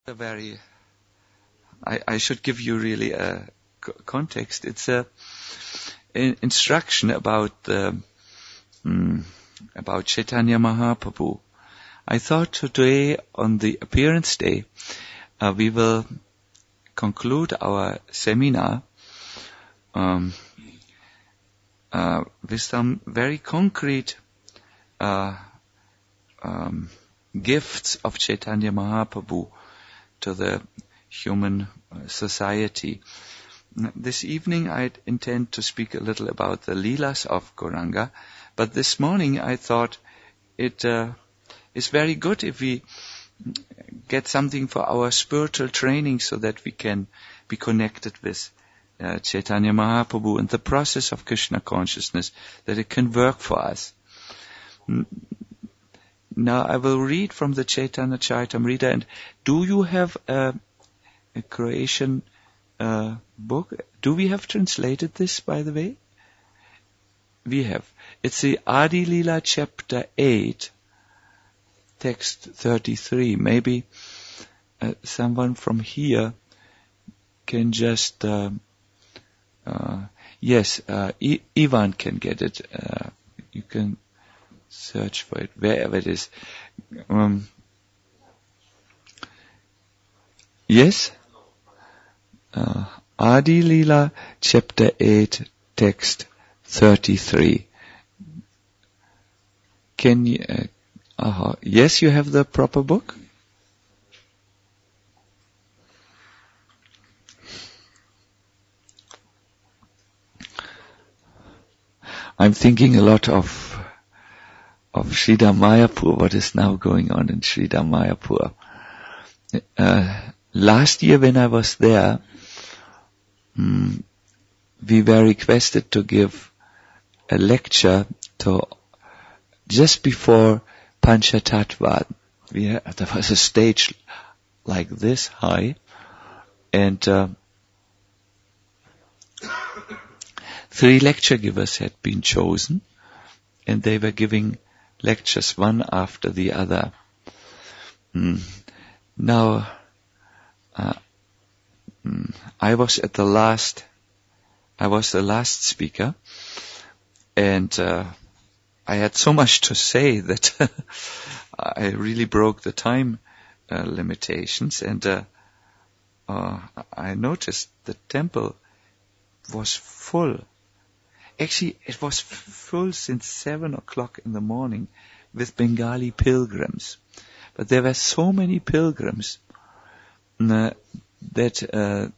A very, I should give you really a context. It's an instruction about Chaitanya Mahaprabhu. I thought today on the appearance day, we will conclude our seminar with some very concrete gifts of Chaitanya Mahaprabhu to the human society. This evening I intend to speak a little about the Leelas of Gauranga, but this morning I thought it is very good if we get something for our spiritual training so that we can be connected with Chaitanya Mahaprabhu and the process of Krishna consciousness, that it can work for us. Now I will read from the Chaitanya Charitamrita. And do you have a Croatian book? Do we have translated this, by the way? We have. It's the Adi Lila chapter 8, text 33. Maybe someone from here can just... yes, Ivan can get it. You can search for it, wherever it is. Yes? Adi Lila, chapter 8, text 33. Can you... yes, you have the proper book? I'm thinking a lot of Sridhar Mayapur, what is now going on in Sridhar Mayapur. Last year when I was there, we were requested to give a lecture just before Panchatattva. There was a stage like this high, and 3 lecture givers had been chosen, and they were giving lectures one after the other. Now, I was the last speaker, and I had so much to say that I really broke the time limitations, and I noticed the temple was full. Actually, it was full since 7 o'clock in the morning with Bengali pilgrims. But there were so many pilgrims that the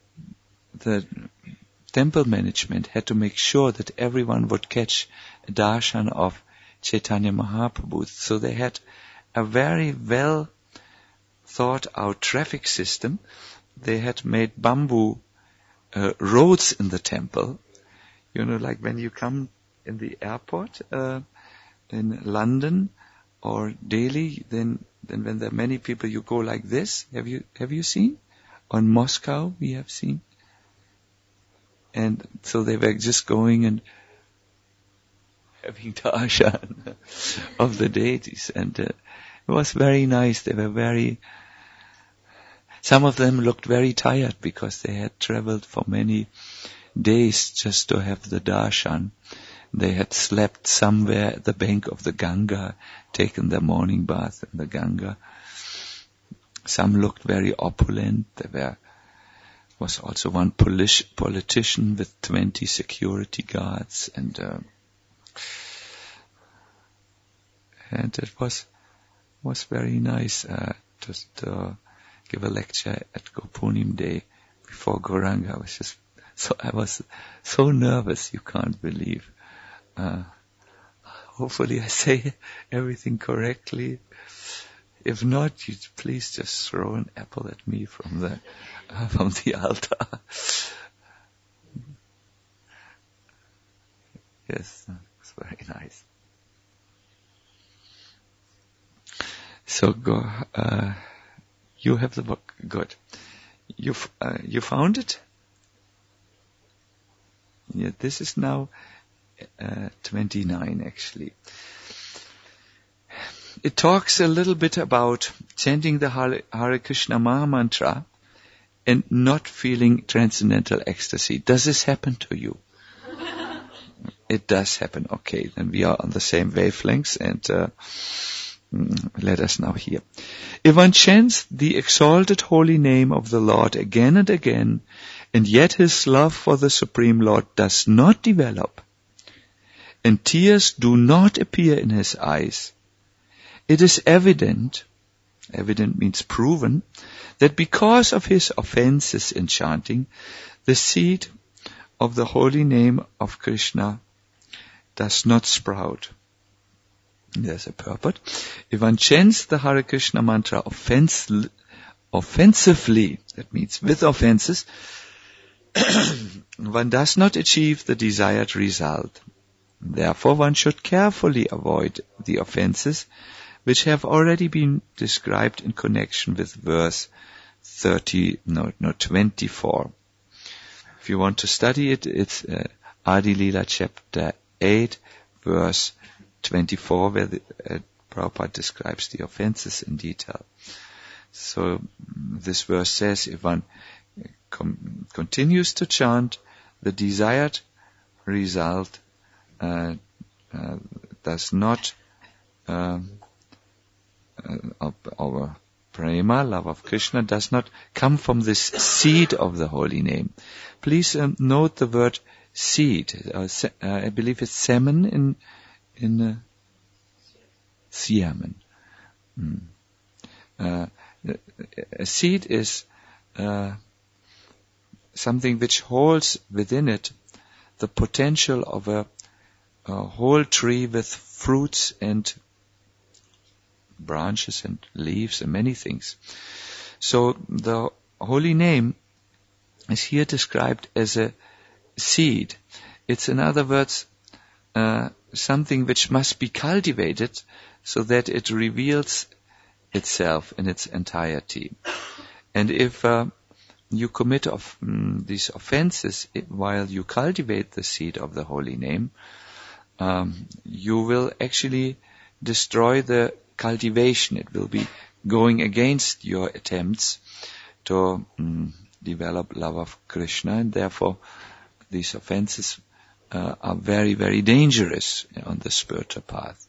temple management had to make sure that everyone would catch a darshan of Chaitanya Mahaprabhu. So they had a very well thought out traffic system. They had made bamboo roads in the temple. You know, like when you come in the airport in London or Delhi, then when there are many people, you go like this. Have you seen? On Moscow, we have seen. And so they were just going and having darshan of the deities, and it was very nice. They were some of them looked very tired because they had traveled for many days just to have the darshan. They had slept somewhere at the bank of the Ganga, taken their morning bath in the Ganga. Some looked very opulent. There was also one politician with 20 security guards, and it was very nice to give a lecture at Gopunim Day before Gauranga. I was so nervous, you can't believe. Hopefully I say everything correctly. If not, you please just throw an apple at me from the altar. Yes, it's very nice. So you have the book. Good. You found it? Yeah, this is now 29 actually. it talks a little bit about chanting the Hare Krishna Maha Mantra and not feeling transcendental ecstasy. Does this happen to you? It does happen. Okay, then we are on the same wavelengths, and let us now hear. If one chants the exalted holy name of the Lord again and again, and yet his love for the Supreme Lord does not develop, and tears do not appear in his eyes, it is evident means proven, that because of his offenses in chanting, the seed of the holy name of Krishna does not sprout. There's a purport. If one chants the Hare Krishna mantra offensively, that means with offenses, one does not achieve the desired result. Therefore, one should carefully avoid the offenses which have already been described in connection with verse 24. If you want to study it, it's Adi Lila chapter 8, verse 24, where Prabhupada describes the offenses in detail. So this verse says, if one continues to chant, the desired result does not, our prema, love of Krishna, does not come from this seed of the holy name. Please note the word seed. I believe it's semen in Siamen. A seed is something which holds within it the potential of a whole tree with fruits and branches and leaves and many things. So the holy name is here described as a seed. It's, in other words, something which must be cultivated so that it reveals itself in its entirety. And if you commit these offenses while you cultivate the seed of the holy name, you will actually destroy the cultivation. It will be going against your attempts to develop love of Krishna, and therefore these offenses are very, very dangerous on the spiritual path.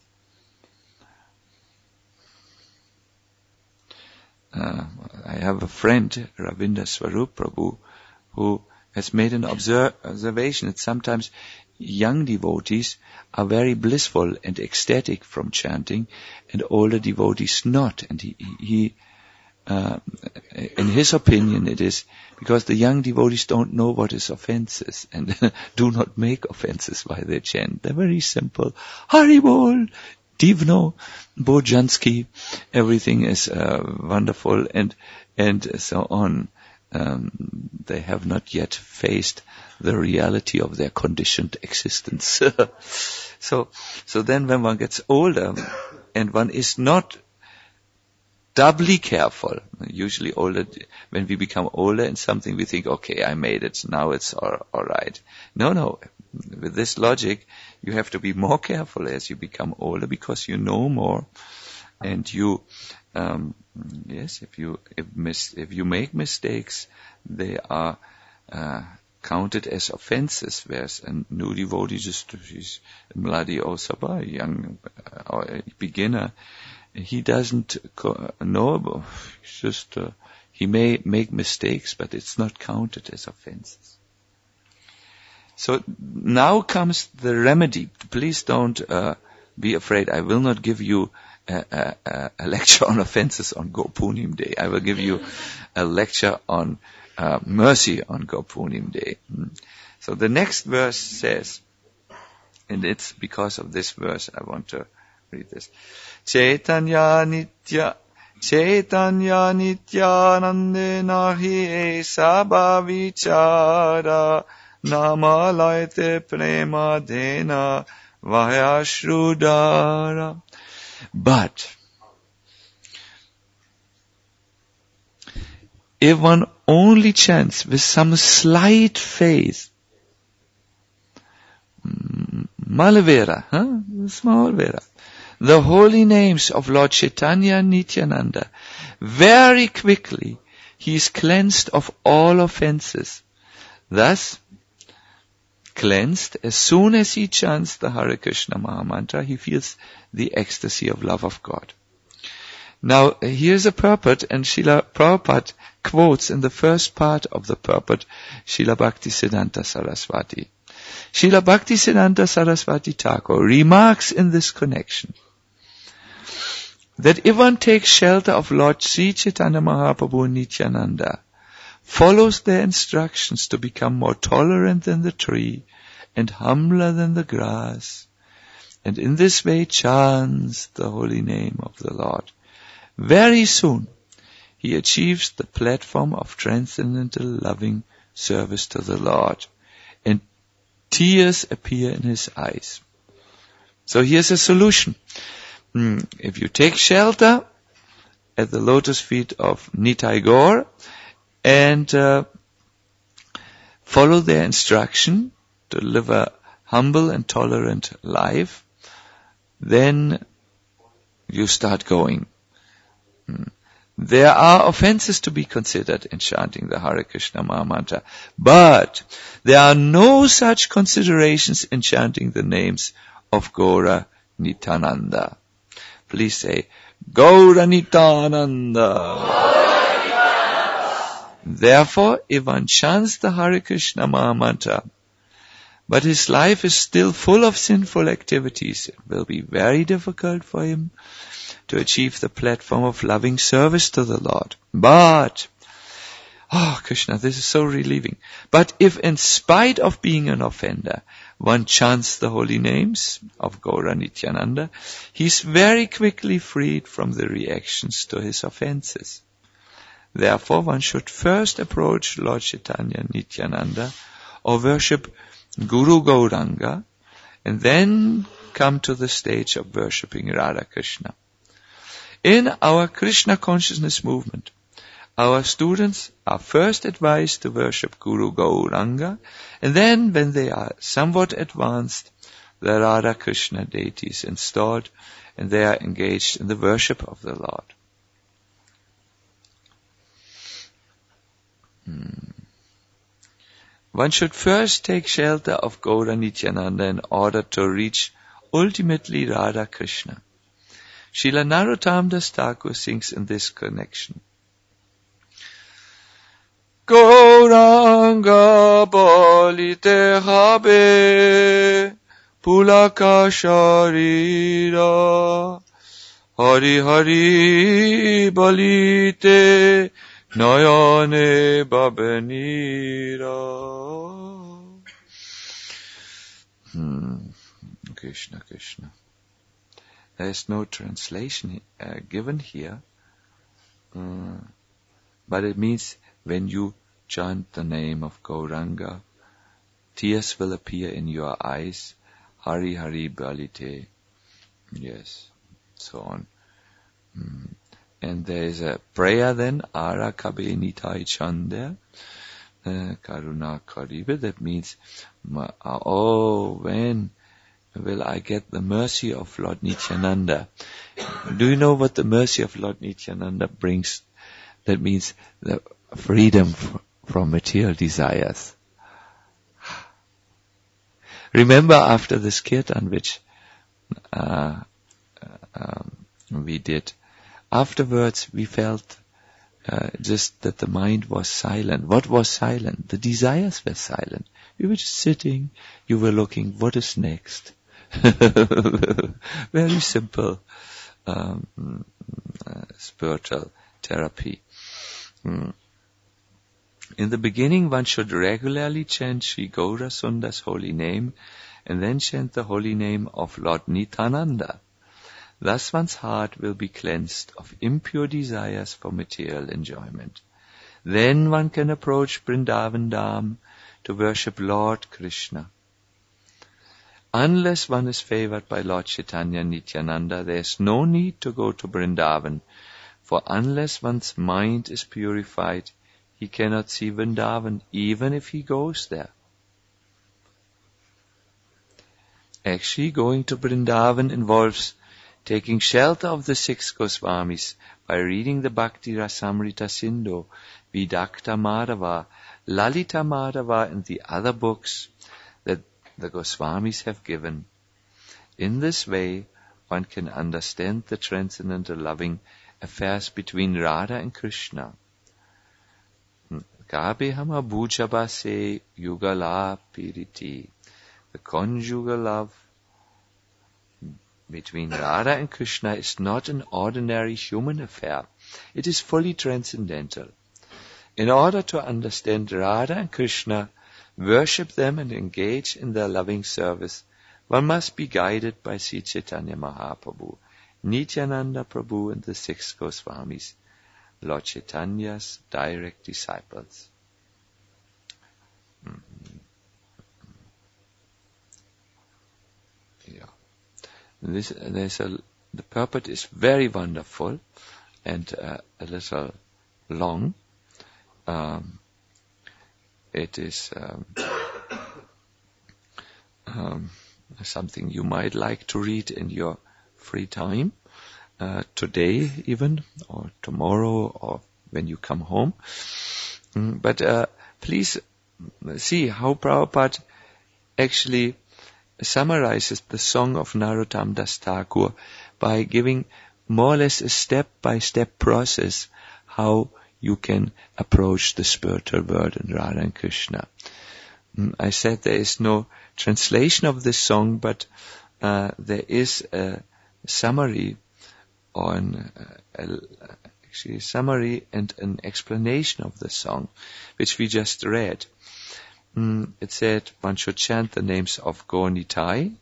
I have a friend, Ravinder Swarup Prabhu, who has made an observation that sometimes young devotees are very blissful and ecstatic from chanting, and older devotees not. And he in his opinion, it is because the young devotees don't know what is offenses and do not make offenses while they chant. They're very simple. Haribol, Divno, Bojansky, everything is wonderful and so on. They have not yet faced the reality of their conditioned existence. So then when one gets older and one is not doubly careful, usually older, when we become older in something we think, okay, I made it, now it's all right. No, with this logic, you have to be more careful as you become older because you know more, and you, if you make mistakes, they are counted as offenses, whereas a new devotee, he's Mladi Osaba, a young or a beginner, he doesn't know, he may make mistakes, but it's not counted as offenses. So now comes the remedy. Please don't be afraid. I will not give you a lecture on offenses on Gopunim Day. I will give you a lecture on mercy on Gopunim Day. So the next verse says, and it's because of this verse I want to read this. Chaitanya Nitya Nande Nahi Esa Bhavichara Namalaite Prema Dena Vayashrudara. But if one only chants with some slight faith, Malavera, small vera, the holy names of Lord Chaitanya and Nityananda, very quickly he is cleansed of all offenses. Thus, cleansed, as soon as he chants the Hare Krishna Mahamantra, he feels the ecstasy of love of God. Now, here's a purport, and Srila Prabhupada quotes in the first part of the purport Srila Bhaktisiddhanta Saraswati. Srila Bhaktisiddhanta Saraswati Thakur remarks in this connection that if one takes shelter of Lord Sri Chaitanya Mahaprabhu and Nityananda, follows their instructions to become more tolerant than the tree and humbler than the grass, and in this way chants the holy name of the Lord, very soon he achieves the platform of transcendental loving service to the Lord, and tears appear in his eyes. So here's a solution. If you take shelter at the lotus feet of Nitai Gaur and follow their instruction to live a humble and tolerant life, then you start going. There are offenses to be considered in chanting the Hare Krishna Mahamantra, but there are no such considerations in chanting the names of Gaura Nityananda. Please say, Gaura Nityananda. Therefore, if one chants the Hare Krishna Mahamantra, but his life is still full of sinful activities, it will be very difficult for him to achieve the platform of loving service to the Lord. But, Krishna, this is so relieving. But if in spite of being an offender, one chants the holy names of Gaura Nityananda, he is very quickly freed from the reactions to his offenses. Therefore, one should first approach Lord Chaitanya Nityananda or worship Guru Gauranga, and then come to the stage of worshipping Radha Krishna. In our Krishna consciousness movement, our students are first advised to worship Guru Gauranga, and then when they are somewhat advanced, the Radha Krishna deity is installed, and they are engaged in the worship of the Lord. One should first take shelter of Gaura Nityananda in order to reach ultimately Radha Krishna. Srila Narottam Das Thakur sings in this connection. Gauranga bolite habe pulaka sharira Hari Hari bolite Nayane Babanira. Krishna, Krishna. There is no translation given here, but it means when you chant the name of Gauranga, tears will appear in your eyes. Hari Hari Balite. Yes, so on. And there is a prayer then, Ara Kabe Nitai Chanda, Karuna Karibe. That means, when will I get the mercy of Lord Nityananda? Do you know what the mercy of Lord Nityananda brings? That means the freedom from material desires. Remember after this kirtan which we did, afterwards we felt just that the mind was silent. What was silent? The desires were silent. You were just sitting, you were looking, what is next? Very simple spiritual therapy. In the beginning, one should regularly chant Sri Gaura Sundar's holy name and then chant the holy name of Lord Nityananda. Thus one's heart will be cleansed of impure desires for material enjoyment. Then one can approach Vrindavan Dham to worship Lord Krishna. Unless one is favored by Lord Chaitanya Nityananda, there is no need to go to Vrindavan, for unless one's mind is purified, he cannot see Vrindavan, even if he goes there. Actually, going to Vrindavan involves taking shelter of the 6 Goswamis by reading the Bhakti Rasamrita Sindhu, Vidakta Madhava, Lalita Madhava, and the other books that the Goswamis have given. In this way, one can understand the transcendental loving affairs between Radha and Krishna. Gabehama bhujabase yugala piriti. The conjugal love between Radha and Krishna is not an ordinary human affair. It is fully transcendental. In order to understand Radha and Krishna, worship them and engage in their loving service, one must be guided by Sri Chaitanya Mahaprabhu, Nityananda Prabhu, and the 6 Goswamis, Lord Chaitanya's direct disciples. The purport is very wonderful and a little long. It is something you might like to read in your free time, today even, or tomorrow, or when you come home. But please see how Prabhupada actually summarizes the song of Narottam Das Thakur by giving more or less a step-by-step process how you can approach the spiritual world in Radha and Krishna. I said there is no translation of this song, but there is a summary actually a summary and an explanation of the song, which we just read. It said one should chant the names of Gaur-Nitai,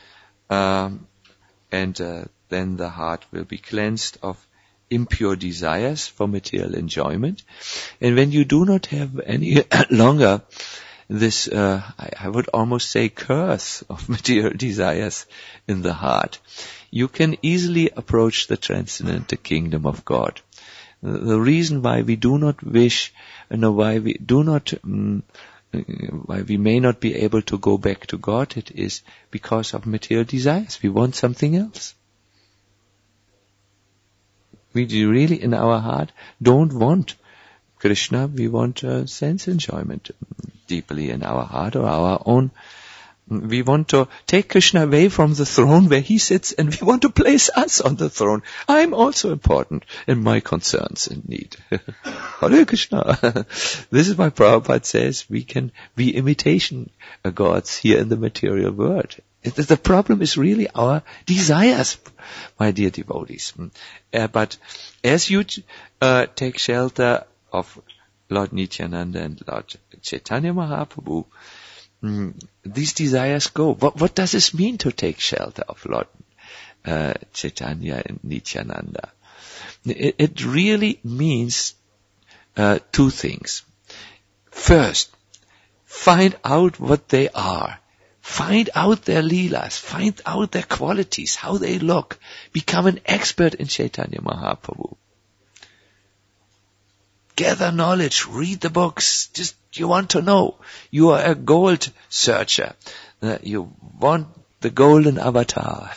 and then the heart will be cleansed of impure desires for material enjoyment. And when you do not have any longer this, I would almost say, curse of material desires in the heart, you can easily approach the transcendental kingdom of God. The reason why we do not wish, why we do not, why we may not be able to go back to God, it is because of material desires. We want something else. We really, in our heart, don't want Krishna. We want sense enjoyment deeply in our heart or our own. We want to take Krishna away from the throne where he sits, and we want to place us on the throne. I'm also important in my concerns and need. Hare Krishna. This is why Prabhupada says we can be imitation gods here in the material world. The problem is really our desires, my dear devotees. But as you take shelter of Lord Nityananda and Lord Chaitanya Mahaprabhu, these desires go. What does this mean to take shelter of Lord Chaitanya and Nityananda? It really means two things. First, find out what they are. Find out their leelas, find out their qualities, how they look. Become an expert in Chaitanya Mahaprabhu. Gather knowledge, read the books, you want to know. You are a gold searcher. You want the golden avatar.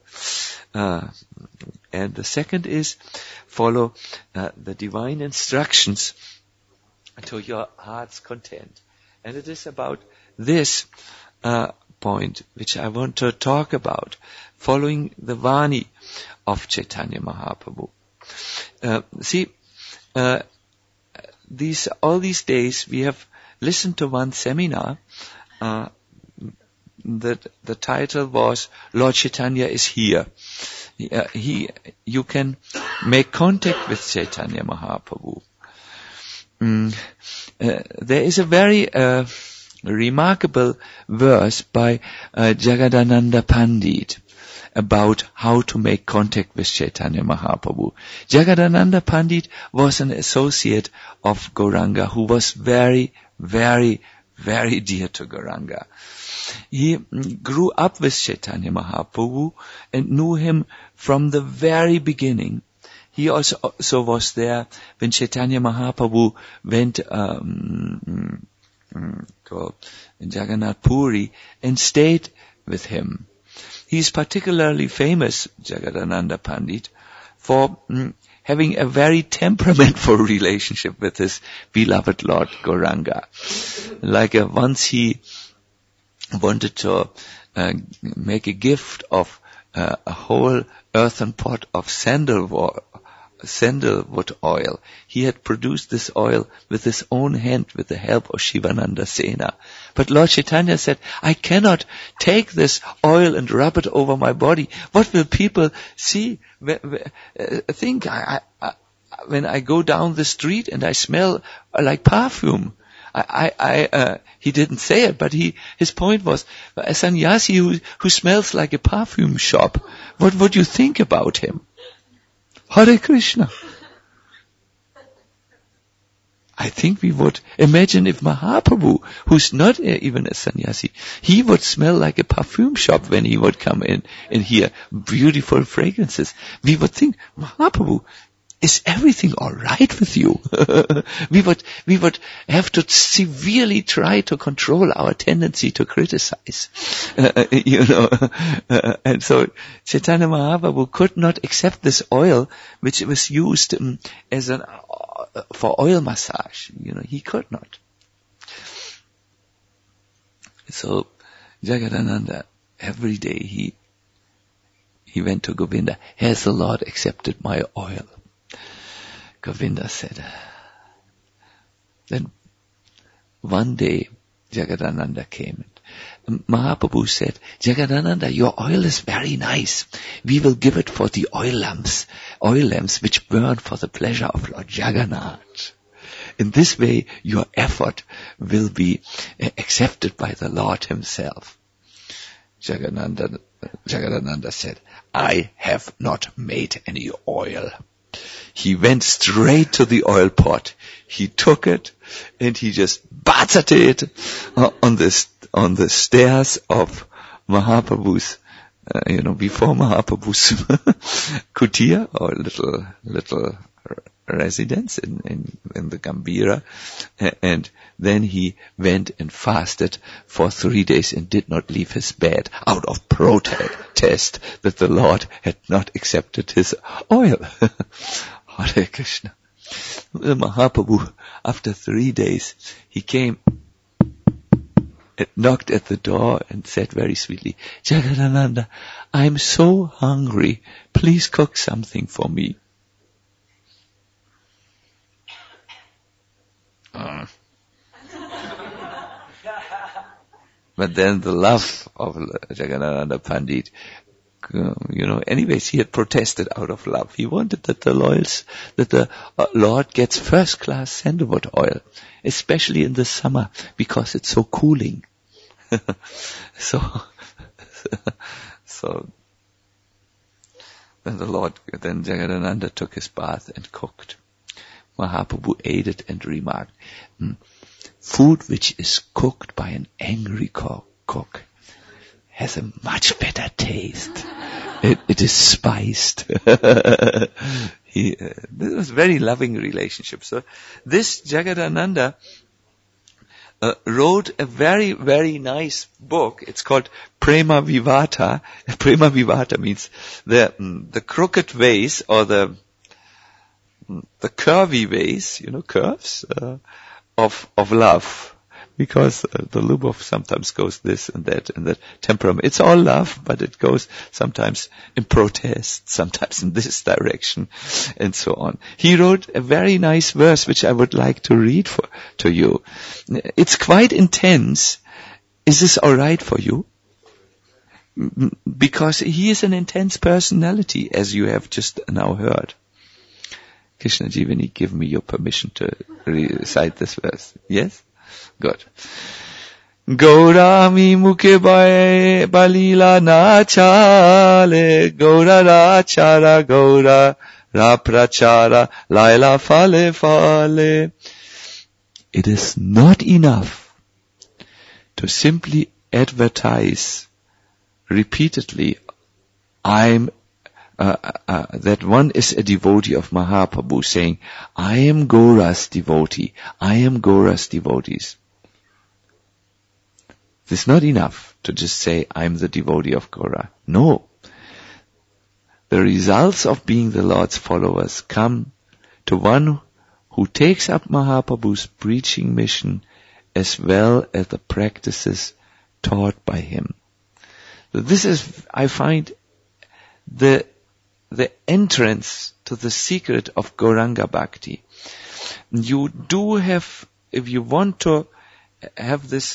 And the second is follow the divine instructions to your heart's content. And it is about this point which I want to talk about, following the Vani of Chaitanya Mahaprabhu. All these days we have listened to one seminar that the title was Lord Chaitanya is here. You can make contact with Chaitanya Mahaprabhu. There is a very remarkable verse by Jagadananda Pandit about how to make contact with Chaitanya Mahaprabhu. Jagadananda Pandit was an associate of Gauranga who was very, very, very dear to Gauranga. He grew up with Chaitanya Mahaprabhu and knew him from the very beginning. He also was there when Chaitanya Mahaprabhu went to Jagannath Puri and stayed with him. He's particularly famous, Jagadananda Pandit, for having a very temperamental relationship with his beloved Lord Gauranga. Like once he wanted to make a gift of a whole earthen pot of sandalwood oil. He had produced this oil with his own hand with the help of Shivananda Sena. But Lord Chaitanya said, I cannot take this oil and rub it over my body. What will people see? Think when I go down the street and I smell like perfume. He didn't say it, but his point was, a sannyasi who smells like a perfume shop, what would you think about him? Hare Krishna. I think we would imagine if Mahaprabhu, who's not even a sannyasi, he would smell like a perfume shop when he would come in and hear beautiful fragrances. We would think, Mahaprabhu, is everything all right with you? We would have to severely try to control our tendency to criticize, and so Chaitanya Mahaprabhu could not accept this oil, which was used as for oil massage. He could not. So Jagadananda, every day he went to Govinda. Has the Lord accepted my oil? Govinda said. Then one day Jagadananda came and Mahaprabhu said, Jagadananda, your oil is very nice. We will give it for the oil lamps which burn for the pleasure of Lord Jagannath. In this way, your effort will be accepted by the Lord himself. Jagadananda said, I have not made any oil. He went straight to the oil pot. He took it and he just battered it on the stairs of Mahaprabhu's, before Mahaprabhu's kutir or little residence in the Gambhira, and then he went and fasted for 3 days and did not leave his bed out of protest that the Lord had not accepted his oil. Hare Krishna. Mahaprabhu, after 3 days, he came and knocked at the door and said very sweetly, Jagadananda, I'm so hungry. Please cook something for me. But then the love of Jagadananda Pandit, anyways, he had protested out of love. He wanted that the Lord gets first class sandalwood oil, especially in the summer, because it's so cooling. So then Jagadananda took his bath and cooked. Mahaprabhu ate it and remarked, food which is cooked by an angry cook has a much better taste. It is spiced. This was a very loving relationship. So this Jagadananda wrote a very, very nice book. It's called Prema Vivata. Prema Vivata means the crooked ways or the curvy ways, curves of love. Because the lubov sometimes goes this and that temperament. It's all love, but it goes sometimes in protest, sometimes in this direction, and so on. He wrote a very nice verse which I would like to read to you. It's quite intense. Is this all right for you? Because he is an intense personality, as you have just now heard. Krishna Jivani, give me your permission to recite this verse. Yes? Good. Gaurami mukhe balila na chale, Gaura rachara Gaura raprachara laila fale fale. It is not enough to simply advertise repeatedly that one is a devotee of Mahaprabhu, saying, I am Gaura's devotee, I am Gaura's devotees. It's not enough to just say, I'm the devotee of Gaura. No. The results of being the Lord's followers come to one who takes up Mahaprabhu's preaching mission as well as the practices taught by him. So this is, I find, the entrance to the secret of Gauranga Bhakti. You do have, if you want to have this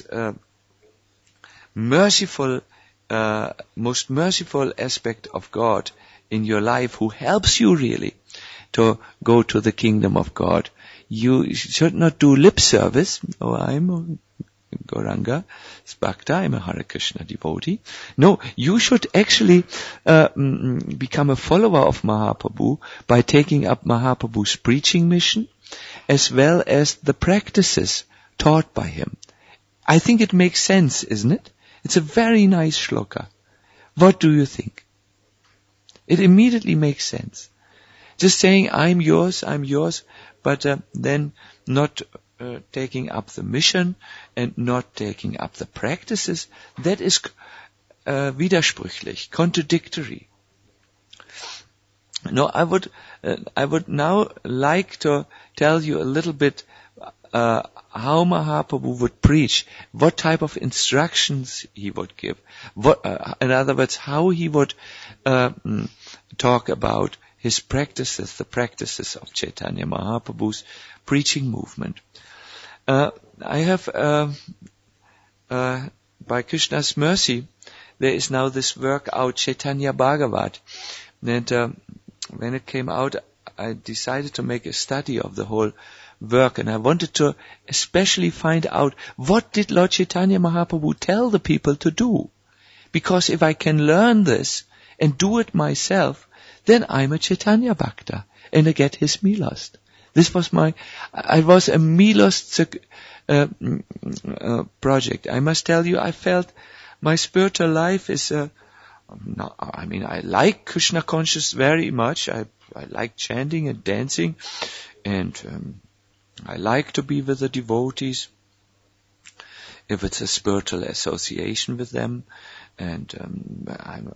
merciful, most merciful aspect of God in your life, who helps you really to go to the kingdom of God, you should not do lip service. Oh, I'm Gauranga Bhakta, I'm a Hare Krishna devotee. No, you should actually become a follower of Mahaprabhu by taking up Mahaprabhu's preaching mission as well as the practices taught by him. I think it makes sense, isn't it? It's a very nice shloka. What do you think? It immediately makes sense. Just saying, I'm yours, but then not taking up the mission and not taking up the practices, that is widersprüchlich, contradictory. No, I would now like to tell you a little bit how Mahaprabhu would preach, what type of instructions he would give, in other words, how he would talk about his practices, the practices of Chaitanya Mahaprabhu's preaching movement. I have, by Krishna's mercy, there is now this work out, Chaitanya Bhagavat. And when it came out, I decided to make a study of the whole work, and I wanted to especially find out, what did Lord Chaitanya Mahaprabhu tell the people to do? Because if I can learn this and do it myself, then I'm a Chaitanya Bhakta, and I get his milost. This was I was a milost project. I must tell you, I felt my spiritual life is, I like Krishna conscious very much. I like chanting and dancing, and I like to be with the devotees, if it's a spiritual association with them, and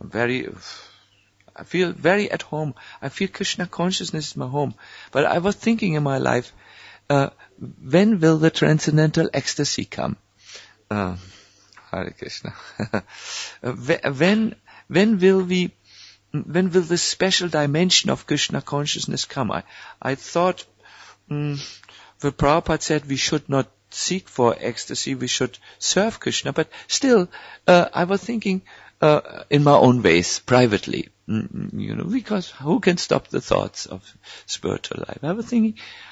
I feel very at home. I feel Krishna consciousness is my home. But I was thinking in my life, when will the transcendental ecstasy come? Hare Krishna. When will this special dimension of Krishna consciousness come? I thought, the Prabhupada said we should not seek for ecstasy, we should serve Krishna, but still, I was thinking, in my own ways, privately, because who can stop the thoughts of spiritual life? I was thinking,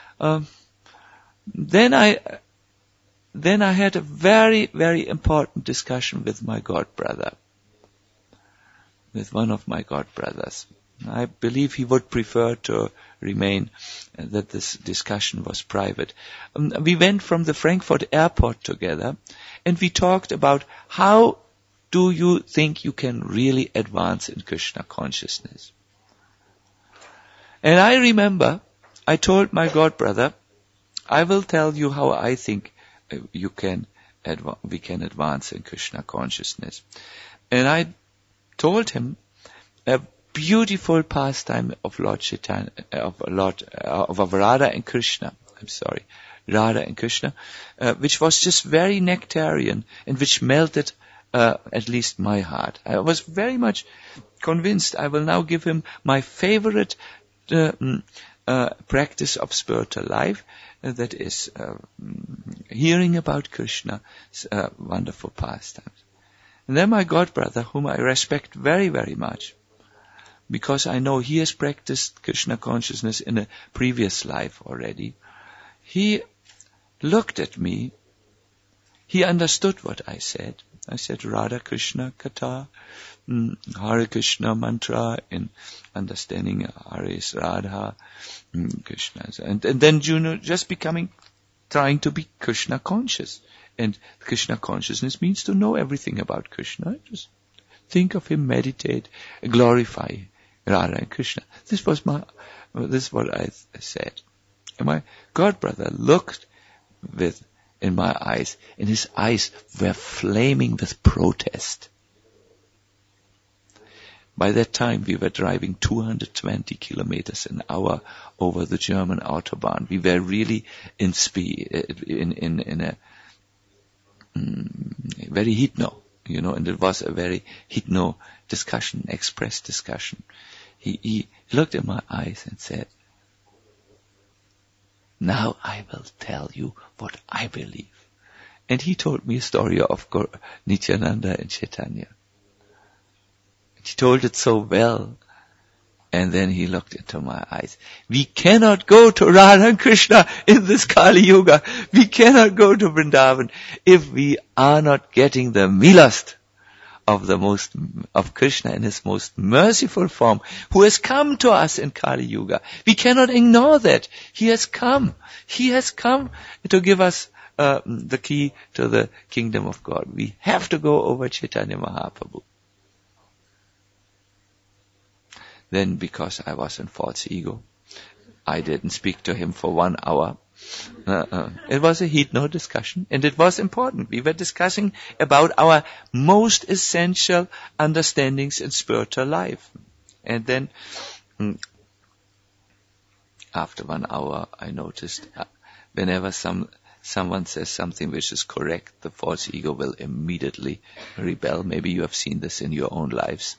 then I had a very, very important discussion with my god brother, with one of my god brothers. I believe he would prefer to remain, that this discussion was private. We went from the Frankfurt airport together, and we talked about how do you think you can really advance in Krishna consciousness. And I remember, I told my god brother, I will tell you how I think we can advance in Krishna consciousness. And I told him a beautiful pastime of Lord Chaitanya, of Radha and Krishna. Radha and Krishna, which was just very nectarian and which melted at least my heart. I was very much convinced. I will now give him my favorite practice of spiritual life, that is hearing about Krishna, wonderful pastimes. And then my god brother, whom I respect very, very much, because I know he has practiced Krishna consciousness in a previous life already, he looked at me, he understood what I said. I said Radha Krishna Katha, Hare Krishna mantra, in understanding Hare is Radha, Krishna. And then just trying to be Krishna conscious. And Krishna consciousness means to know everything about Krishna. Just think of him, meditate, glorify Radha and Krishna. This is what I said. And my god brother looked with in my eyes, and his eyes were flaming with protest. By that time, we were driving 220 kilometers an hour over the German Autobahn. We were really in speed, in a very hitno, and it was a very hitno discussion, express discussion. He looked in my eyes and said, "Now I will tell you what I believe." And he told me a story of Nityananda and Chaitanya. He told it so well. And then he looked into my eyes. We cannot go to Radha and Krishna in this Kali Yuga. We cannot go to Vrindavan if we are not getting the milast of Krishna in his most merciful form, who has come to us in Kali Yuga. We cannot ignore that. He has come. He has come to give us the key to the kingdom of God. We have to go over Chaitanya Mahaprabhu. Then, because I was in false ego, I didn't speak to him for 1 hour. It was a heat-no discussion, and it was important. We were discussing about our most essential understandings in spiritual life. And then, after 1 hour, I noticed whenever someone says something which is correct, the false ego will immediately rebel. Maybe you have seen this in your own lives.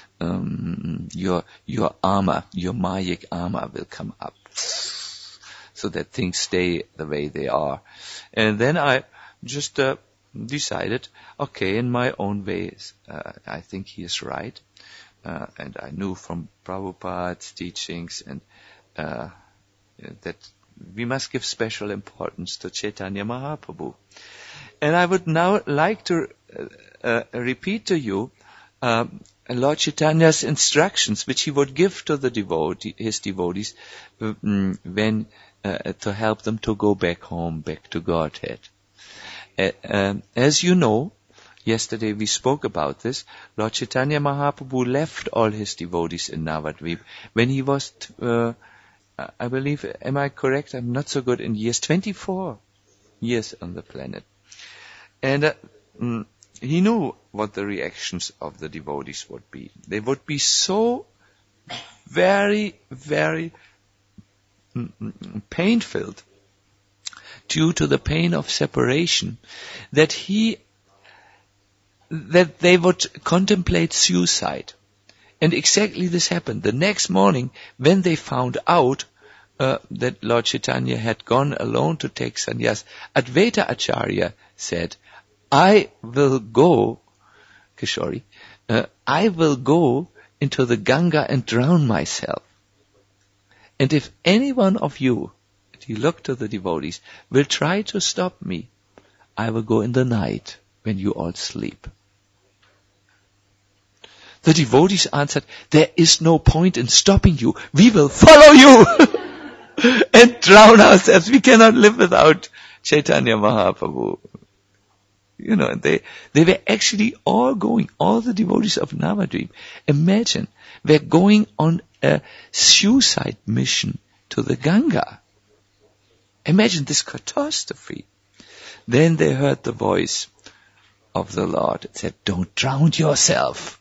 Your armor, your Mayic armor will come up, so that things stay the way they are. And then I just decided, okay, in my own ways, I think he is right. And I knew from Prabhupada's teachings and that we must give special importance to Chaitanya Mahaprabhu. And I would now like to repeat to you Lord Chaitanya's instructions, which he would give to his devotees, when to help them to go back home, back to Godhead. As you know, yesterday we spoke about this. Lord Chaitanya Mahaprabhu left all his devotees in Navadvip when he was, I believe, am I correct? I'm not so good in years. 24 years on the planet, and he knew what the reactions of the devotees would be. They would be so very, very pain-filled due to the pain of separation that they would contemplate suicide. And exactly this happened. The next morning, when they found out that Lord Chaitanya had gone alone to take sannyas, Advaita Acharya said, I will go into the Ganga and drown myself. And if any one of you, and he looked to the devotees, will try to stop me, I will go in the night when you all sleep. The devotees answered, there is no point in stopping you. We will follow you and drown ourselves. We cannot live without Chaitanya Mahaprabhu. And they were actually all the devotees of Navadvip. Imagine, they're going on a suicide mission to the Ganga. Imagine this catastrophe. Then they heard the voice of the Lord. It said, don't drown yourself.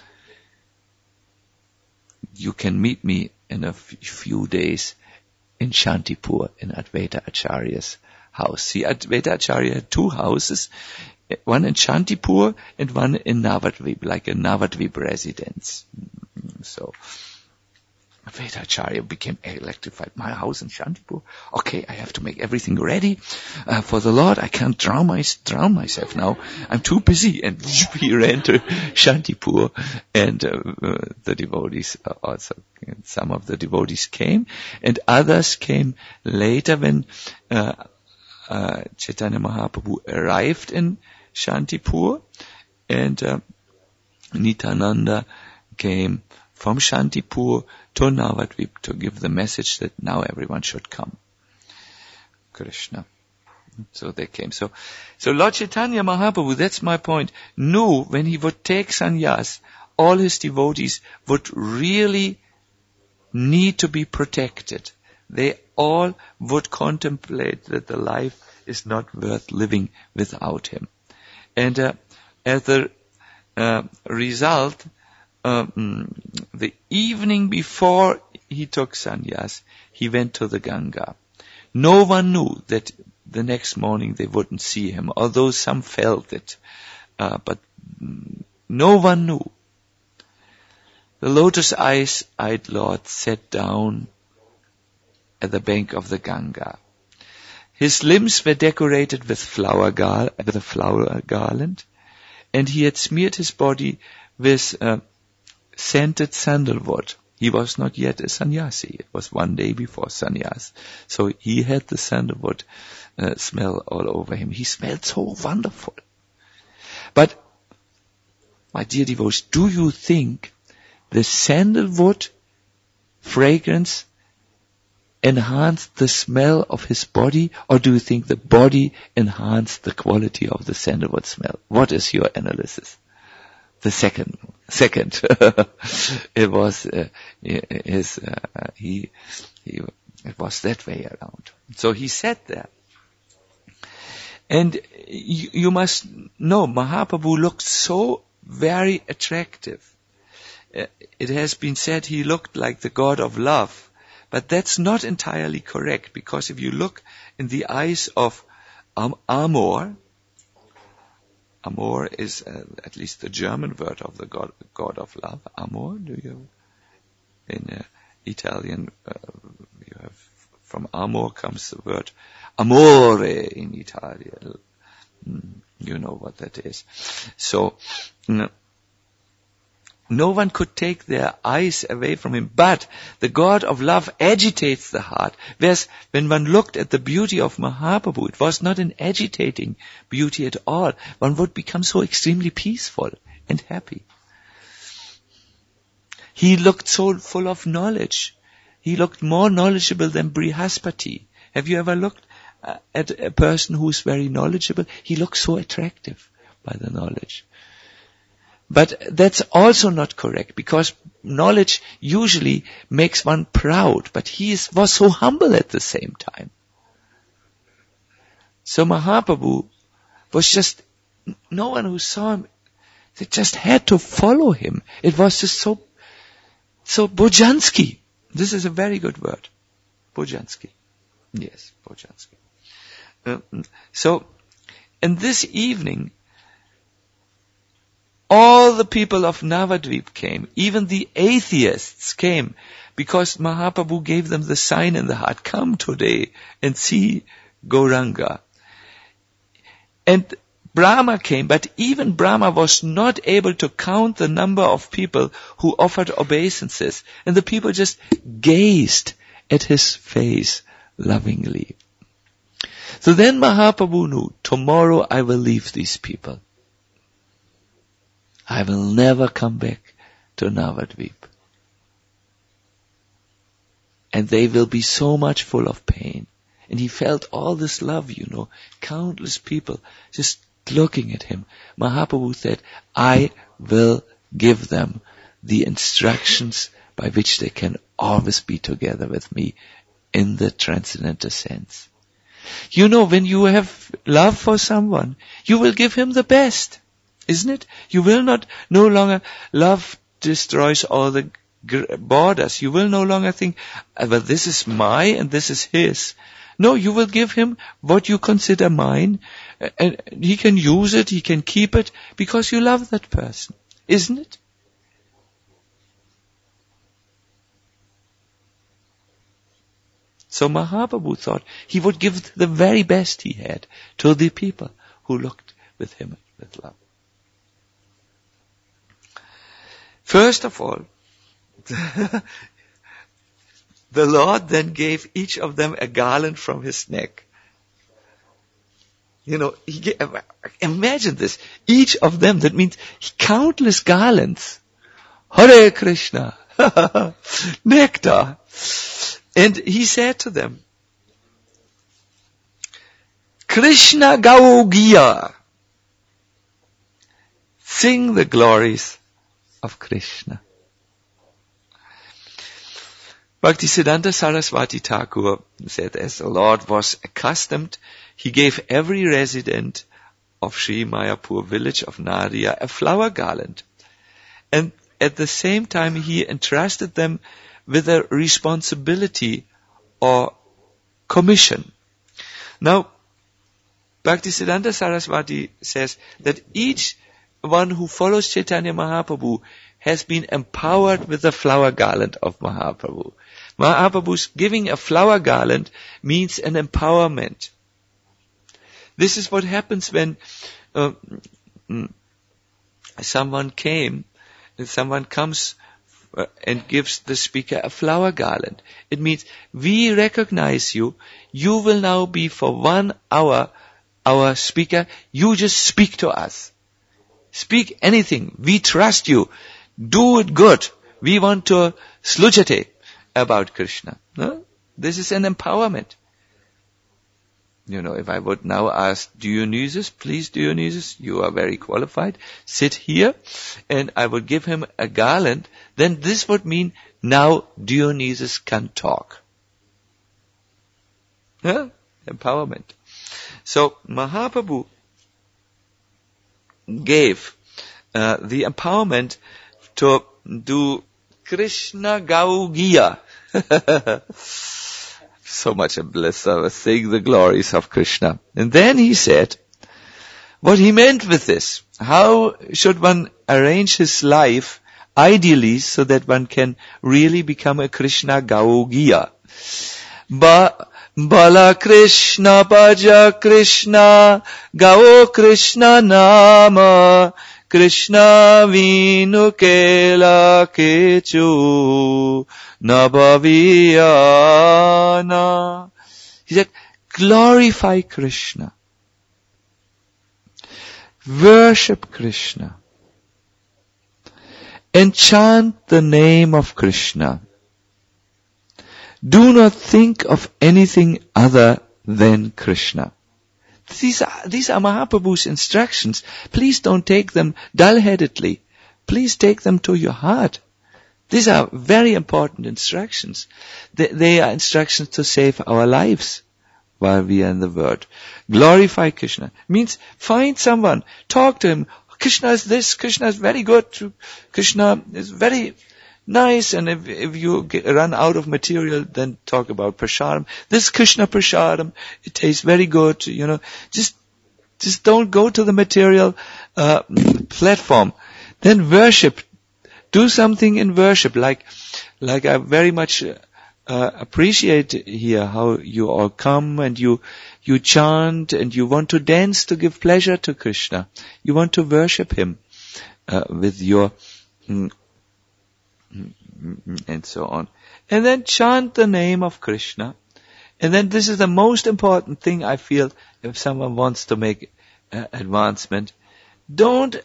You can meet me in a few days in Shantipur, in Advaita Acharya's house. See, Advaita Acharya had 2 houses, one in Shantipur and one in Navadvip, like a Navadvip residence. So Advaita Acharya became electrified. My house in Shantipur? Okay, I have to make everything ready for the Lord. I can't drown myself now. I'm too busy. And he ran to Shantipur, and the devotees also, some of the devotees came, and others came later when Chaitanya Mahaprabhu arrived in Shantipur, and Nityananda came from Shantipur to Navadvip to give the message that now everyone should come. Krishna. So they came. So Lord Chaitanya Mahaprabhu, that's my point, knew when he would take sannyas, all his devotees would really need to be protected they all would contemplate that the life is not worth living without him. And as a result, the evening before he took sannyas, he went to the Ganga. No one knew that the next morning they wouldn't see him, although some felt it, but no one knew. The lotus-eyed Lord sat down at the bank of the Ganga. His limbs were decorated with a flower garland, and he had smeared his body with scented sandalwood. He was not yet a sannyasi. It was one day before sannyas. So he had the sandalwood smell all over him. He smelled so wonderful. But, my dear devotees, do you think the sandalwood fragrance enhanced the smell of his body, or do you think the body enhanced the quality of the sandalwood smell? What is your analysis? The second. It was it was that way around. So he sat there, and you must know Mahaprabhu looked so very attractive. It has been said he looked like the god of love, but that's not entirely correct, because if you look in the eyes of Amor is at least the German word of the god of love. Amor, do you? In Italian, you have, from amor comes the word amore in Italian. You know what that is. So, no one could take their eyes away from him, but the God of love agitates the heart. Whereas when one looked at the beauty of Mahaprabhu, it was not an agitating beauty at all. One would become so extremely peaceful and happy. He looked so full of knowledge. He looked more knowledgeable than Brihaspati. Have you ever looked at a person who is very knowledgeable? He looks so attractive by the knowledge. But that's also not correct, because knowledge usually makes one proud, but he was so humble at the same time. So Mahaprabhu was just, no one who saw him, they just had to follow him. It was just so Bojansky. This is a very good word. Bojansky. Yes, Bojansky. So, in this evening, all the people of Navadvip came. Even the atheists came, because Mahaprabhu gave them the sign in the heart. Come today and see Gauranga. And Brahma came, but even Brahma was not able to count the number of people who offered obeisances. And the people just gazed at his face lovingly. So then Mahaprabhu knew, tomorrow I will leave these people. I will never come back to Navadvip. And they will be so much full of pain. And he felt all this love, countless people just looking at him. Mahaprabhu said, I will give them the instructions by which they can always be together with me in the transcendental sense. When you have love for someone, you will give him the best. Isn't it? You will no longer, love destroys all the borders. You will no longer think, well, this is mine and this is his. No, you will give him what you consider mine, and he can use it, he can keep it, because you love that person. Isn't it? So Mahaprabhu thought he would give the very best he had to the people who looked with him with love. First of all, the Lord then gave each of them a garland from his neck. Imagine this. Each of them, that means countless garlands. Hare Krishna. Nectar. And he said to them, Krishna Gaugiya. Sing the glories of Krishna. Bhaktisiddhanta Saraswati Thakur said, as the Lord was accustomed, he gave every resident of Sri Mayapur village of Nadia a flower garland. And at the same time, he entrusted them with a responsibility or commission. Now, Bhaktisiddhanta Saraswati says that each one who follows Chaitanya Mahaprabhu has been empowered with the flower garland of Mahaprabhu. Mahaprabhu's giving a flower garland means an empowerment. This is what happens when someone comes and gives the speaker a flower garland. It means we recognize you. You will now be for 1 hour our speaker. You just speak to us. Speak anything. We trust you. Do it good. We want to slujate about Krishna. No? This is an empowerment. If I would now ask Dionysus, please Dionysus, you are very qualified, sit here, and I would give him a garland, then this would mean now Dionysus can talk. Huh? Empowerment. So Mahaprabhu gave the empowerment to do Krishna Gaugiya. So much a bliss. I was saying the glories of Krishna. And then he said what he meant with this. How should one arrange his life ideally so that one can really become a Krishna Gaugiya? Bala Krishna Bhaja Krishna Gao Krishna Nama Krishna Vinu Kela Kechu Nabhaviyana. He said, glorify Krishna. Worship Krishna. And chant the name of Krishna. Do not think of anything other than Krishna. These are Mahaprabhu's instructions. Please don't take them dull-headedly. Please take them to your heart. These are very important instructions. They are instructions to save our lives while we are in the world. Glorify Krishna. Means find someone. Talk to him. Krishna is this. Krishna is very good. Krishna is very nice. And if you run out of material, then talk about prasadam. This Krishna prasadam, it tastes very good. Just don't go to the material platform. Then worship. Do something in worship, like I very much appreciate here how you all come and you chant and you want to dance to give pleasure to Krishna. You want to worship him with your and so on. And then chant the name of Krishna. And then this is the most important thing I feel if someone wants to make advancement. Don't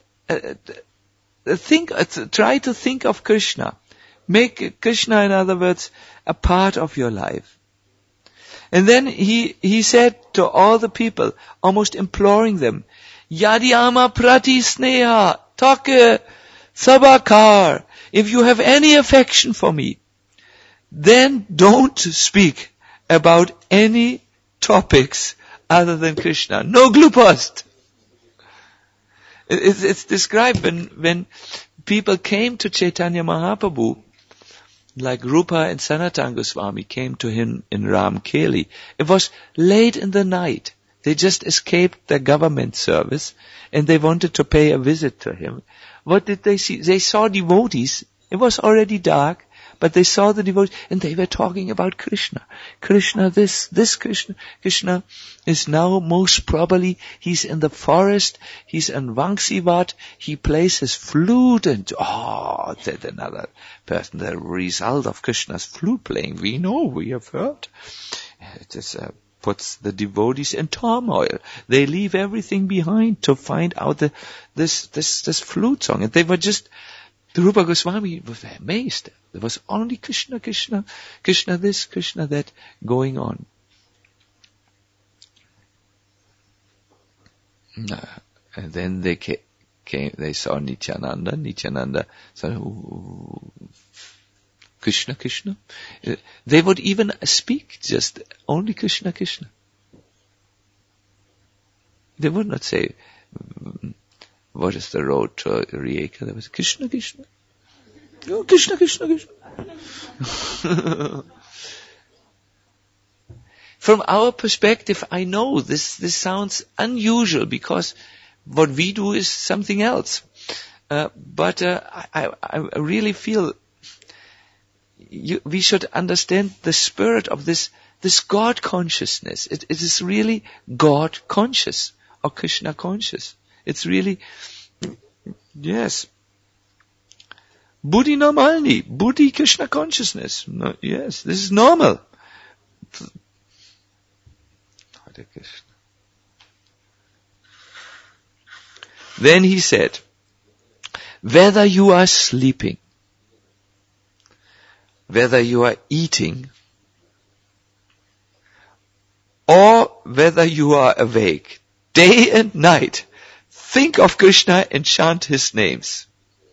try to think of Krishna. Make Krishna, in other words, a part of your life. And then he said to all the people, almost imploring them, Yadiyama prati sneha, take sabakar. If you have any affection for me, then don't speak about any topics other than Krishna. No glupast. It's described when people came to Chaitanya Mahaprabhu, like Rupa and Sanatana Goswami came to him in Ramkeli. It was late in the night. They just escaped their government service and they wanted to pay a visit to him. What did they see? They saw devotees. It was already dark, but they saw the devotees and they were talking about Krishna. Krishna this Krishna. Krishna is now most probably, he's in the forest, he's in Vangsivat, he plays his flute and, said another person, the result of Krishna's flute playing, we have heard. It is, puts the devotees in turmoil. They leave everything behind to find out this flute song. And they were just, the Rupa Goswami was amazed. There was only Krishna, Krishna, Krishna this, Krishna that going on. And then they came, they saw Nityananda. Nityananda said, Krishna, Krishna. They would even speak just only Krishna, Krishna. They would not say, what is the road to Rijeka? They would say, Krishna, Krishna. Oh, Krishna, Krishna, Krishna. From our perspective, I know this sounds unusual because what we do is something else. But I really feel we should understand the spirit of this God consciousness. It is really God conscious or Krishna conscious. It's really, yes. Buddhi normalni, Buddhi Krishna consciousness. No, yes, this is normal. Hare Krishna. Then he said, whether you are sleeping, whether you are eating, or whether you are awake, day and night, think of Krishna and chant his names.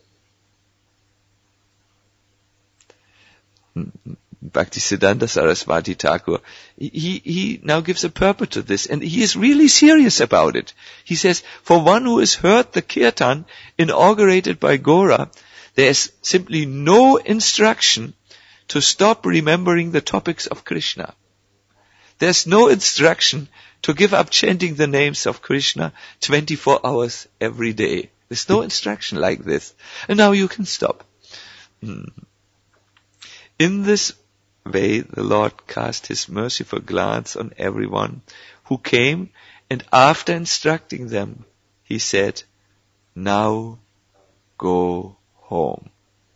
Bhaktisiddhanta Saraswati Thakur, he now gives a purport to this, and he is really serious about it. He says, for one who has heard the kirtan inaugurated by Gora, there is simply no instruction to stop remembering the topics of Krishna. There's no instruction to give up chanting the names of Krishna 24 hours every day. There's no instruction like this. And now you can stop. In this way, the Lord cast his merciful glance on everyone who came, and after instructing them, he said, now go home.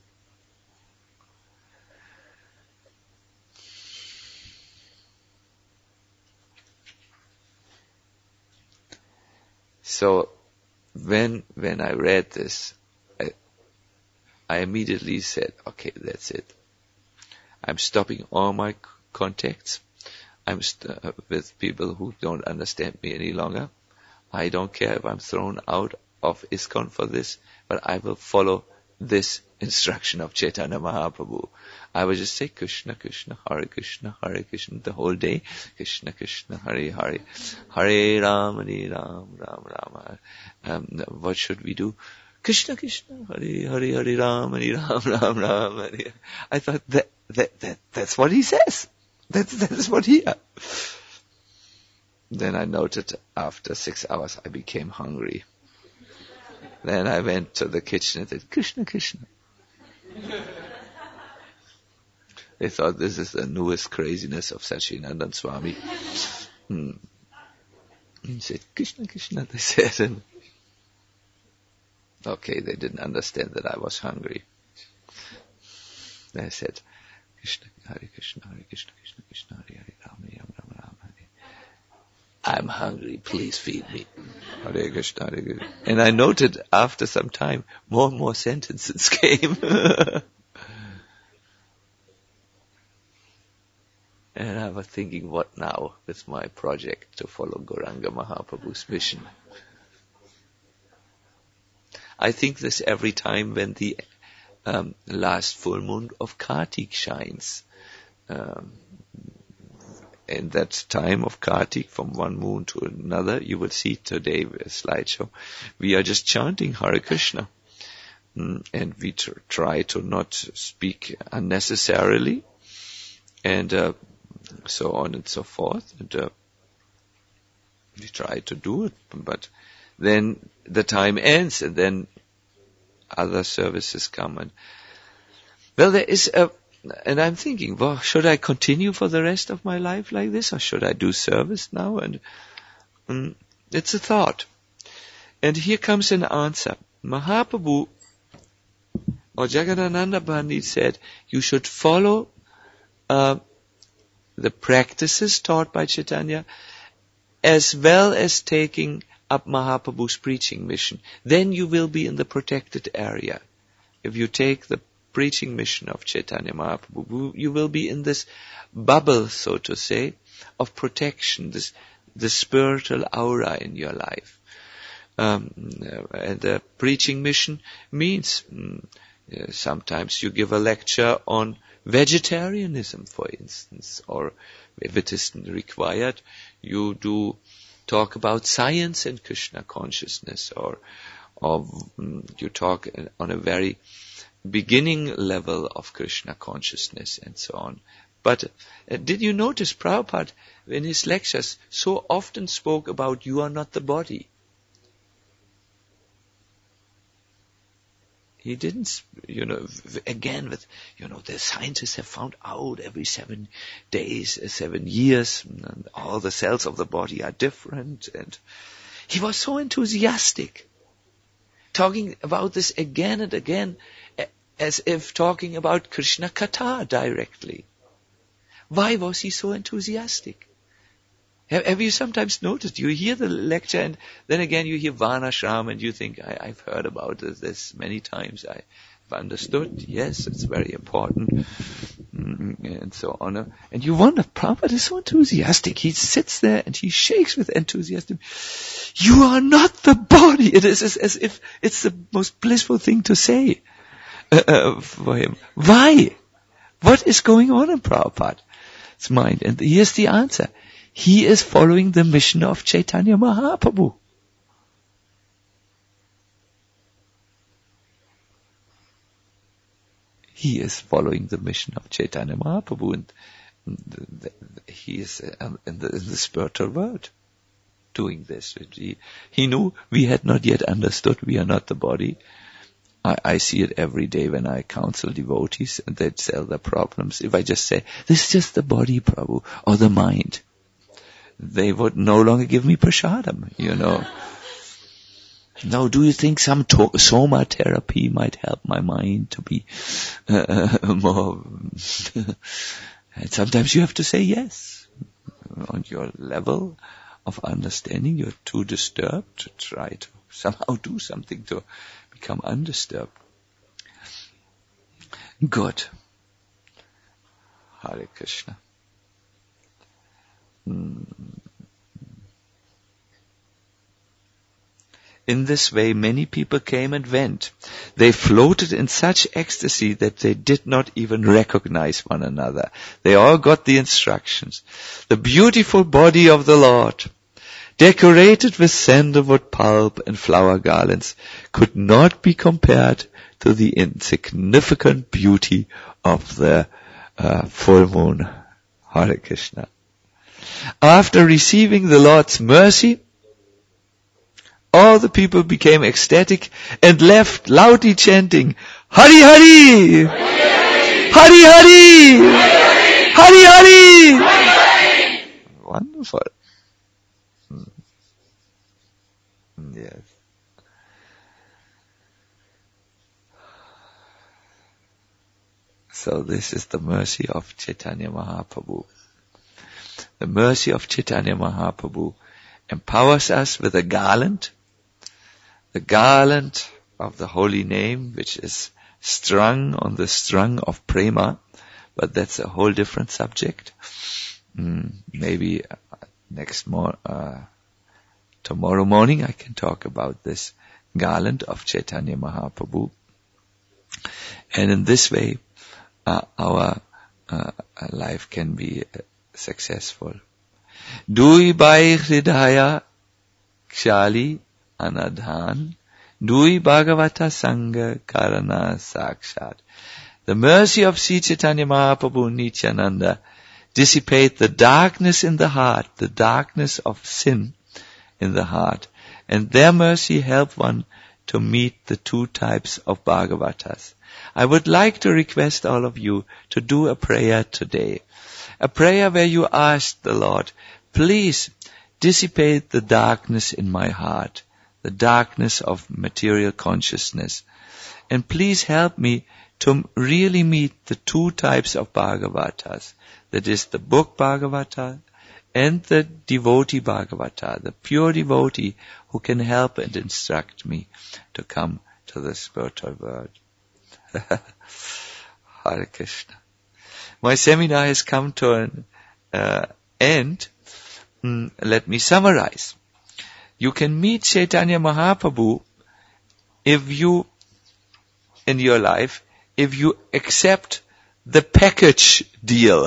So, when I read this, I immediately said, okay, that's it. I'm stopping all my contacts. I'm with people who don't understand me any longer. I don't care if I'm thrown out of ISKCON for this, but I will follow this instruction of Chaitanya Mahaprabhu. I will just say Krishna, Krishna, Hare Krishna, Hare Krishna the whole day. Krishna, Krishna, Hare Hare, Hare Ram, Hare Ram, Ram Ram. What should we do? Krishna, Krishna, Hare Hare, Hare Ram, Hare Ram, Ram Ram, Hare. I thought that's what he says. That's what he. Then I noted after 6 hours I became hungry. Then I went to the kitchen and said, Krishna, Krishna. They thought this is the newest craziness of Sachinandan Swami. He said, Krishna, Krishna, they said. And okay, they didn't understand that I was hungry. They said, Krishna, Hare Krishna, Hare Krishna, Krishna, Krishna, Hare Hare, Rama, Rama, Rama, Hare. I'm hungry, please feed me. Hare Krishna, Hare Krishna. And I noted after some time, more and more sentences came. And I was thinking, what now with my project to follow Gauranga Mahaprabhu's mission? I think this every time when the last full moon of Kartik shines. In that time of Kartik, from one moon to another, you will see today a slideshow. We are just chanting Hare Krishna. And we try to not speak unnecessarily. And so on and so forth. And we try to do it. But then the time ends and then other services come. And well, there is and I'm thinking, well, should I continue for the rest of my life like this, or should I do service now? And it's a thought. And here comes an answer. Mahaprabhu, or Jagadananda Pandit said, you should follow the practices taught by Chaitanya, as well as taking up Mahaprabhu's preaching mission. Then you will be in the protected area. If you take the preaching mission of Chaitanya Mahaprabhu, you will be in this bubble, so to say, of protection, the spiritual aura in your life. And the preaching mission means sometimes you give a lecture on vegetarianism, for instance, or if it is required, you do talk about science and Krishna consciousness, or you talk on a very beginning level of Krishna consciousness and so on. But did you notice Prabhupada in his lectures so often spoke about you are not the body? He didn't, again with, the scientists have found out every 7 days, 7 years, and all the cells of the body are different. And he was so enthusiastic, talking about this again and again, as if talking about Krishna Katha directly. Why was he so enthusiastic? Have you sometimes noticed, you hear the lecture and then again you hear Varnashram and you think, I've heard about this many times, I've understood, yes, it's very important, and so on. And you wonder, Prabhupada is so enthusiastic, he sits there and he shakes with enthusiasm. You are not the body! It is as if it's the most blissful thing to say for him. Why? What is going on in Prabhupada's mind? And here's the answer. He is following the mission of Chaitanya Mahaprabhu. He is following the mission of Chaitanya Mahaprabhu, and he is in the spiritual world doing this. He knew we had not yet understood we are not the body. I see it every day when I counsel devotees and they tell their problems. If I just say, this is just the body, Prabhu, or the mind, they would no longer give me prasadam, Now, do you think some soma therapy might help my mind to be more? And sometimes you have to say yes. On your level of understanding, you're too disturbed to try to somehow do something to become undisturbed. Good. Hare Krishna. In this way, many people came and went. They floated in such ecstasy that they did not even recognize one another. They all got the instructions. The beautiful body of the Lord, decorated with sandalwood pulp and flower garlands, could not be compared to the insignificant beauty of the full moon. Hare Krishna. After receiving the Lord's mercy, all the people became ecstatic and left loudly chanting, Hari Hari! Hari Hari! Hari Hari! Wonderful. Yes. So this is the mercy of Chaitanya Mahaprabhu. The mercy of Chaitanya Mahaprabhu empowers us with a garland, the garland of the holy name, which is strung on the strung of prema, but that's a whole different subject. Maybe tomorrow morning I can talk about this garland of Chaitanya Mahaprabhu. And in this way, our life can be successful. Dui bai hridaya kshali anadhan, dui bhagavata sangha karana sakshat. The mercy of Sri Chaitanya Mahaprabhu Nityananda dissipate the darkness in the heart, the darkness of sin in the heart, and their mercy help one to meet the two types of Bhagavatas. I would like to request all of you to do a prayer today. A prayer where you ask the Lord, please dissipate the darkness in my heart, the darkness of material consciousness. And please help me to really meet the two types of Bhagavatas. That is the book Bhagavata and the devotee Bhagavata, the pure devotee who can help and instruct me to come to the spiritual world. Hare Krishna. My seminar has come to an end. Let me summarize. You can meet Chaitanya Mahaprabhu in your life, if you accept the package deal.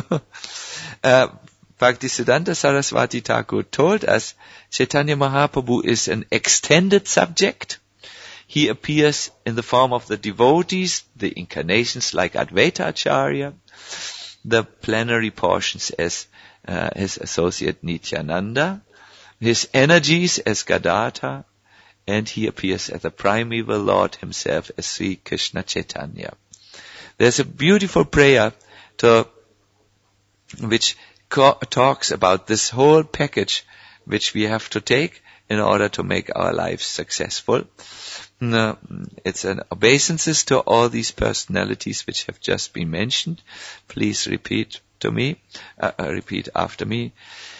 Bhaktisiddhanta Saraswati Thakur told us Chaitanya Mahaprabhu is an extended subject. He appears in the form of the devotees, the incarnations like Advaita Acharya, the plenary portions as his associate Nityananda, his energies as Gadadhar, and he appears as the primeval Lord himself as Sri Krishna Chaitanya. There's a beautiful prayer which talks about this whole package which we have to take in order to make our lives successful. It's an obeisances to all these personalities which have just been mentioned. Please repeat after me.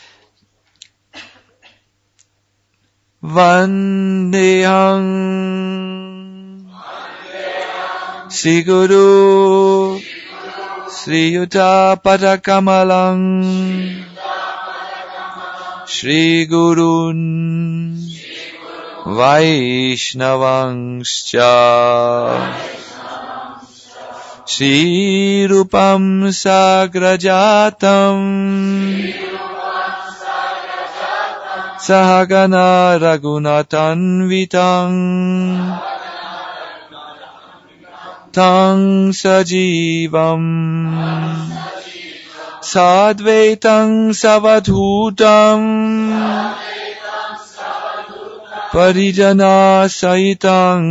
Vandeham Sri Guru Sri Yuta Padakamalam Shri Gurun Vaishnavangscha Shri Rupam Sagrajatam Sahagana Raghunathanvitam Tang Sajivam Sadvaitam Savadhutam Parijana Saitam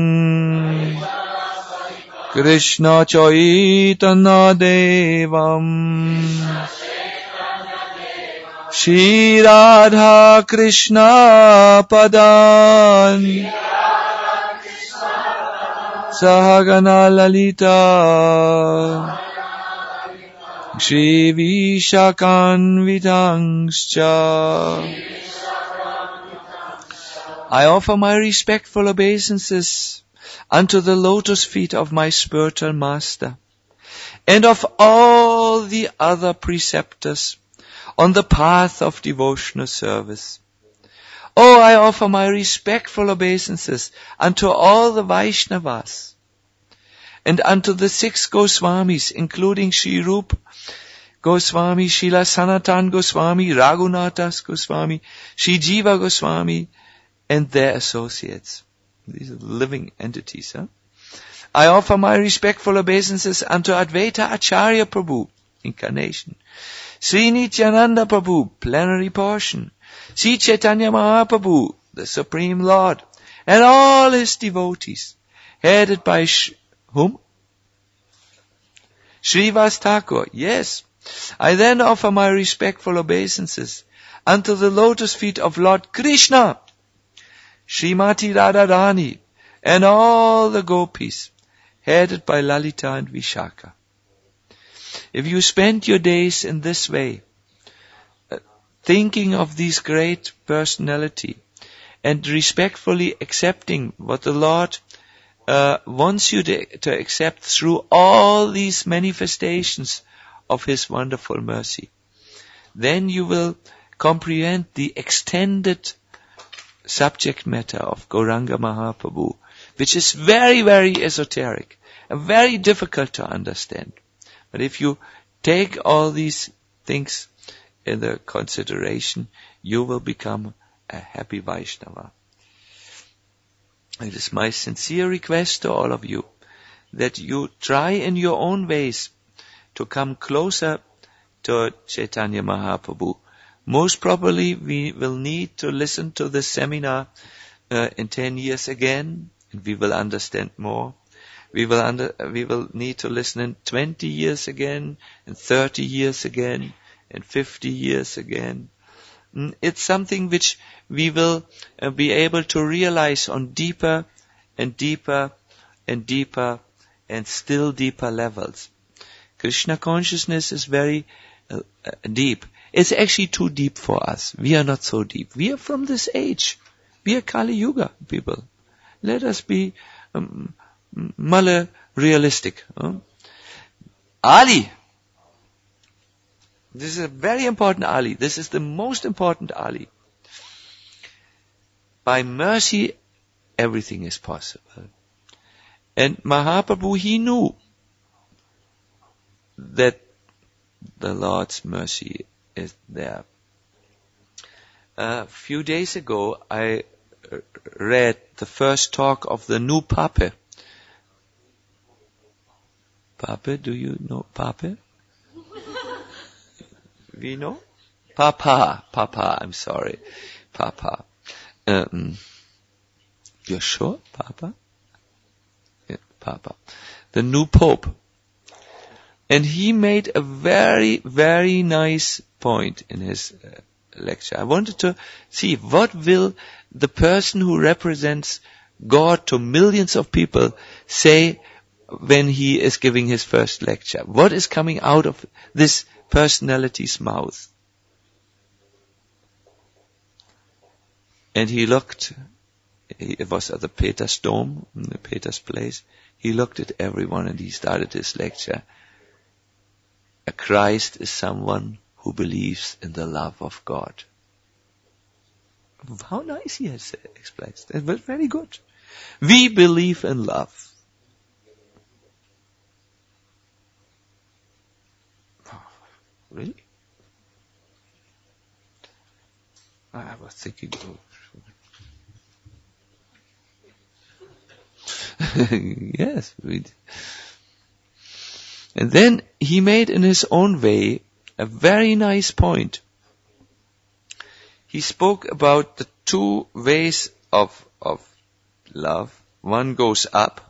Krishna Chaitanya Devam Shri Radha Krishna Padan Sahagana Lalita Shri Vishakanvitangscha. I offer my respectful obeisances unto the lotus feet of my spiritual master and of all the other preceptors on the path of devotional service. Oh, I offer my respectful obeisances unto all the Vaishnavas and unto the 6 Goswamis, including Sri Rupa Goswami, Srila Sanatan Goswami, Raghunathas Goswami, Sri Jiva Goswami, and their associates. These are living entities. I offer my respectful obeisances unto Advaita Acharya Prabhu, incarnation, Sri Nityananda Prabhu, plenary portion, Sri Chaitanya Mahaprabhu, the Supreme Lord, and all his devotees, headed by whom? Srivas Thakur, yes. I then offer my respectful obeisances unto the lotus feet of Lord Krishna, Srimati Radharani, and all the gopis, headed by Lalita and Vishaka. If you spend your days in this way, thinking of these great personality and respectfully accepting what the Lord wants you to accept through all these manifestations of His wonderful mercy, then you will comprehend the extended subject matter of Gauranga Mahaprabhu, which is very, very esoteric and very difficult to understand. But if you take all these things in the consideration, you will become a happy Vaishnava. It is my sincere request to all of you that you try in your own ways to come closer to Chaitanya Mahaprabhu. Most probably we will need to listen to this seminar in 10 years again, and we will understand more. We will need to listen in 20 years again, and 30 years again, and 50 years again. It's something which we will be able to realize on deeper and deeper and deeper and still deeper levels. Krishna consciousness is very deep. It's actually too deep for us. We are not so deep. We are from this age. We are Kali Yuga people. Let us be realistic. Ali. This is a very important Ali. This is the most important Ali. By mercy, everything is possible. And Mahaprabhu, he knew that the Lord's mercy is there. A few days ago, I read the first talk of the new Pape. Pape, do you know Pape? We know? Papa, I'm sorry. Papa. You're sure, Papa? Yeah, Papa. The new Pope. And he made a very, very nice point in his lecture. I wanted to see what will the person who represents God to millions of people say when he is giving his first lecture. What is coming out of this personality's mouth? And he looked, it was at the Peter's Dome, in the Peter's Place. He looked at everyone and he started his lecture. A Christ is someone who believes in the love of God. How nice he has explained. It was very good. We believe in love. Really? I was thinking, yes. And then he made in his own way a very nice point. He spoke about the two ways of love. One goes up,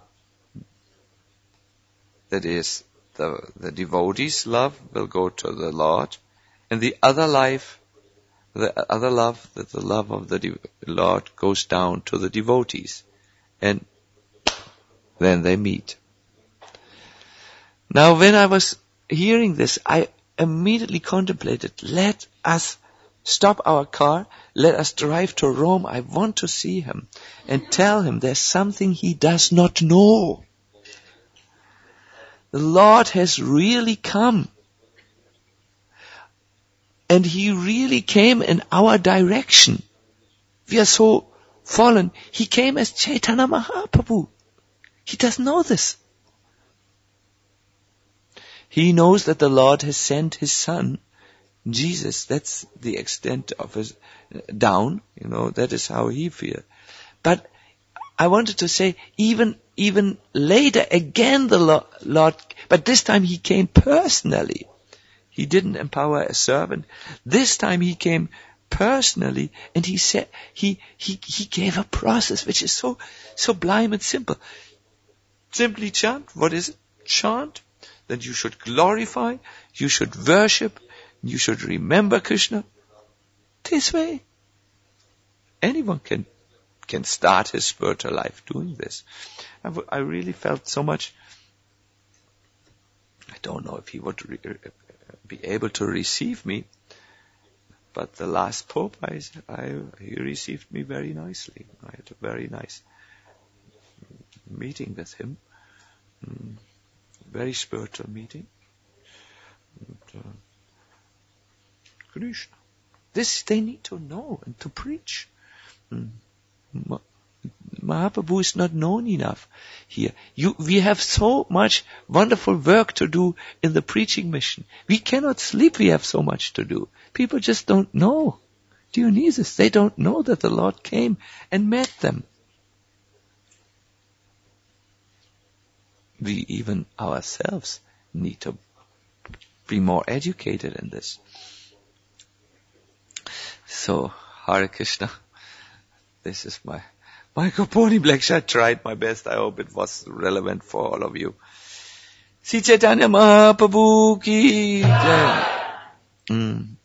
that is, the devotee's love will go to the Lord, and the other love, that the love of the Lord goes down to the devotees, and then they meet. Now, when I was hearing this, I immediately contemplated, let us stop our car, let us drive to Rome. I want to see him and tell him there's something he does not know. The Lord has really come. And he really came in our direction. We are so fallen. He came as Chaitanya Mahaprabhu. He doesn't know this. He knows that the Lord has sent his son, Jesus. That's the extent of his down. That is how he feels. But I wanted to say, even later, again the Lord, but this time he came personally. He didn't empower a servant. This time he came personally, and he said, he gave a process which is so sublime and simple. Simply chant. What is it? Chant. That you should glorify, you should worship, you should remember Krishna. This way. Anyone can start his spiritual life doing this. I really felt so much. I don't know if he would be able to receive me, but the last Pope, he received me very nicely. I had a very nice meeting with him. Very spiritual meeting. And, Krishna. This they need to know and to preach. Mahaprabhu is not known enough here. We have so much wonderful work to do in the preaching mission. We cannot sleep, we have so much to do. People just don't know. Dionysus, they don't know that the Lord came and met them. We even ourselves need to be more educated in this. So, Hare Krishna. This is my Kaponi lecture. I tried my best. I hope it was relevant for all of you. Sri Chaitanya Mahaprabhu ki jai.